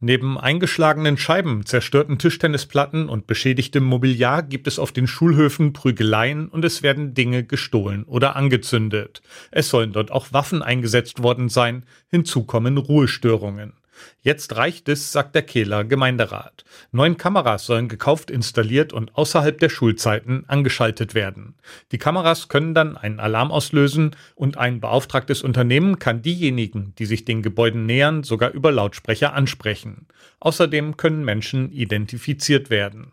Neben eingeschlagenen Scheiben, zerstörten Tischtennisplatten und beschädigtem Mobiliar gibt es auf den Schulhöfen Prügeleien und es werden Dinge gestohlen oder angezündet. Es sollen dort auch Waffen eingesetzt worden sein, hinzu kommen Ruhestörungen. Jetzt reicht es, sagt der Kehler Gemeinderat. 9 Kameras sollen gekauft, installiert und außerhalb der Schulzeiten angeschaltet werden. Die Kameras können dann einen Alarm auslösen und ein beauftragtes Unternehmen kann diejenigen, die sich den Gebäuden nähern, sogar über Lautsprecher ansprechen. Außerdem können Menschen identifiziert werden.